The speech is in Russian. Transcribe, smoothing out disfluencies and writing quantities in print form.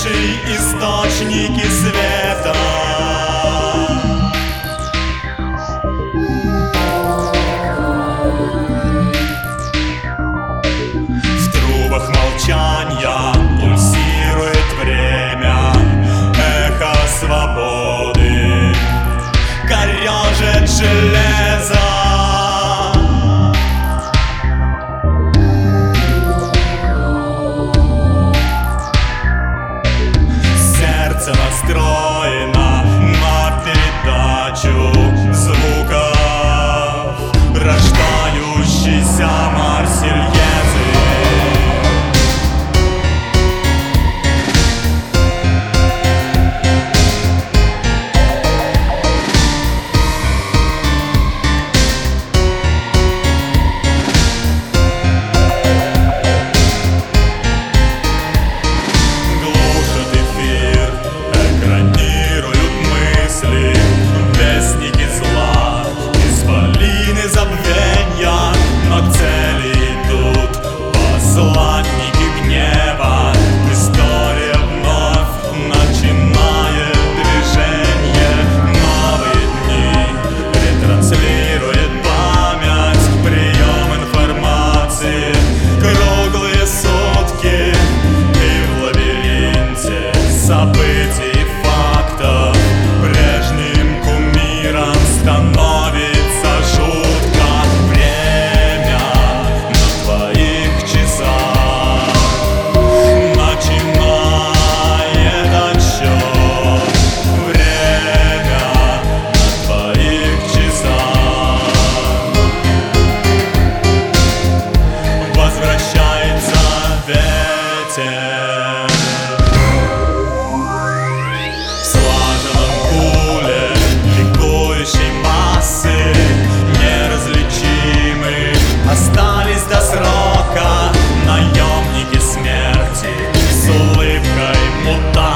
лучшие источники света. В трубах молчанья пульсирует время, эхо свободы корежит железо. Сердце настроено на передачу звуков рождающейся Марсельезы. Златники гнева, история вновь начинает движение. Новые дни ретранслирует память, прием информации, круглые сутки. И в лабиринте событий и фактов прежним кумиром становится жутко. Время на твоих часах в слаженном гуле ликующей массы неразличимы остались до срока наемники смерти с улыбкой мутанта.